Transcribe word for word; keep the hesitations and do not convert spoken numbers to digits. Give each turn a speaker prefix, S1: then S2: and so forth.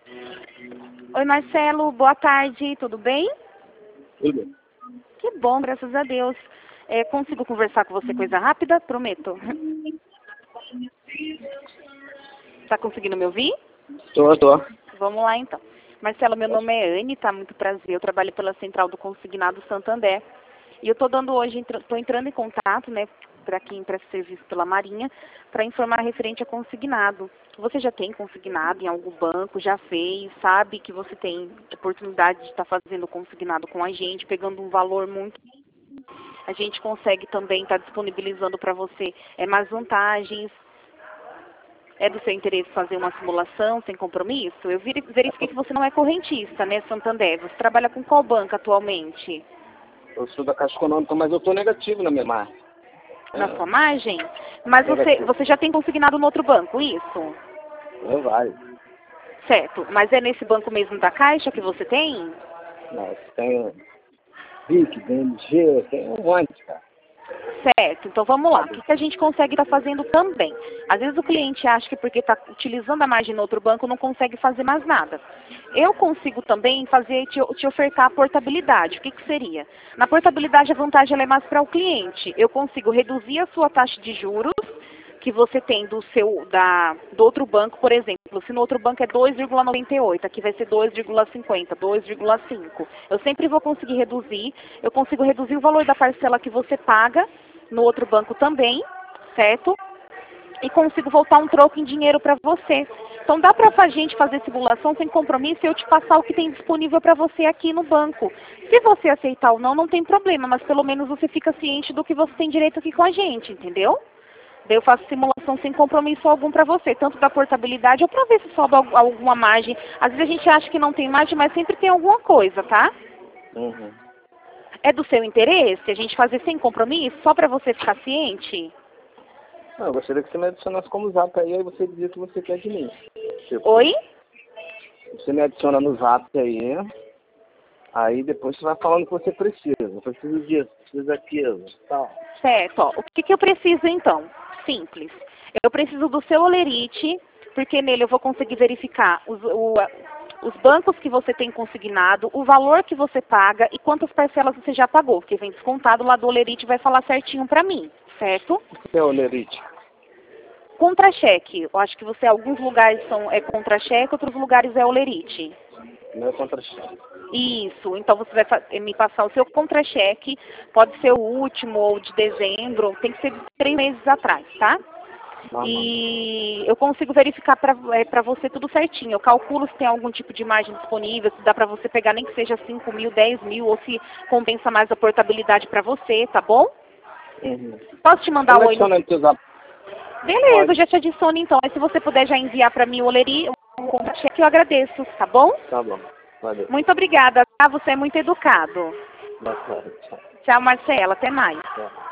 S1: Oi, Marcelo, boa tarde, tudo bem?
S2: Tudo bem.
S1: Que bom, graças a Deus. É, consigo conversar com você coisa rápida? Prometo. Tá conseguindo me ouvir?
S2: Tô, tô.
S1: Vamos lá, então. Marcelo, meu nome é Anne, tá? Muito prazer. Eu trabalho pela Central do Consignado Santander. E eu tô dando hoje, tô entrando em contato, né, para quem presta serviço pela Marinha, para informar referente a consignado. Você já tem consignado em algum banco, já fez, sabe que você tem oportunidade de estar fazendo consignado com a gente, pegando um valor muito... A gente consegue também estar disponibilizando para você é, mais vantagens. É do seu interesse fazer uma simulação sem compromisso? Eu verifiquei que você não é correntista, né, Santander? Você trabalha com qual banco atualmente?
S2: Eu sou da Caixa Econômica, mas eu tô negativo na minha margem.
S1: Na
S2: É,
S1: sua margem? Mas você, você já tem consignado no outro banco, isso?
S2: não vai.
S1: Certo. Mas é nesse banco mesmo da Caixa que você tem?
S2: Mas tem B I C, B M G, tem um monte, cara.
S1: Certo, então vamos lá. O que, que a gente consegue estar fazendo também? Às vezes o cliente acha que porque está utilizando a margem no outro banco não consegue fazer mais nada. Eu consigo também fazer, te, te ofertar a portabilidade. O que, que seria? Na portabilidade a vantagem ela é mais para o cliente. Eu consigo reduzir a sua taxa de juros que você tem do seu da do outro banco, por exemplo. Se no outro banco é dois vírgula noventa e oito, aqui vai ser dois vírgula cinquenta, dois vírgula cinco. Eu sempre vou conseguir reduzir. Eu consigo reduzir o valor da parcela que você paga no outro banco também, certo? E consigo voltar um troco em dinheiro para você. Então dá para a gente fazer simulação sem compromisso e eu te passar o que tem disponível para você aqui no banco. Se você aceitar ou não, não tem problema, mas pelo menos você fica ciente do que você tem direito aqui com a gente, entendeu? Daí eu faço simulação sem compromisso algum para você, tanto da portabilidade ou para ver se sobra alguma margem. Às vezes a gente acha que não tem margem, mas sempre tem alguma coisa, tá?
S2: Uhum.
S1: É do seu interesse a gente fazer sem compromisso, só para você ficar ciente?
S2: Não, eu gostaria que você me adicionasse como zap aí, aí você dizia o que você quer de mim. Tipo,
S1: Oi?
S2: você me adiciona no zap aí, aí depois você vai falando o que você precisa. Eu preciso disso, preciso daquilo, tal.
S1: Certo, ó. O que, que eu preciso então? Simples. Eu preciso do seu olerite, porque nele eu vou conseguir verificar os, o, os bancos que você tem consignado, o valor que você paga e quantas parcelas você já pagou, porque vem descontado lá do olerite vai falar certinho para mim, certo?
S2: O que é o Lerite?
S1: Contra-cheque. Eu acho que você, alguns lugares são é contra-cheque, outros lugares é olerite.
S2: Não é contra-cheque.
S1: Isso, então você vai fa- me passar o seu contra-cheque, pode ser o último ou de dezembro, tem que ser de três meses atrás, tá?
S2: Normal.
S1: E eu consigo verificar para é, pra você tudo certinho. Eu calculo se tem algum tipo de margem disponível, se dá para você pegar nem que seja cinco mil, dez mil, ou se compensa mais a portabilidade para você, tá bom?
S2: Uhum.
S1: Posso te mandar
S2: Como
S1: o
S2: é
S1: oi
S2: que
S1: no...
S2: funciona o teu zap?
S1: Beleza, eu
S2: Pode.
S1: já te adiciono então. Aí se você puder já enviar para mim o oleri, o contra-cheque, eu agradeço, tá bom?
S2: Tá bom. Valeu.
S1: Muito obrigada, tá? Você é muito educado.
S2: Boa tarde. Tchau.
S1: Tchau, Marcela. Até mais.
S2: Tchau.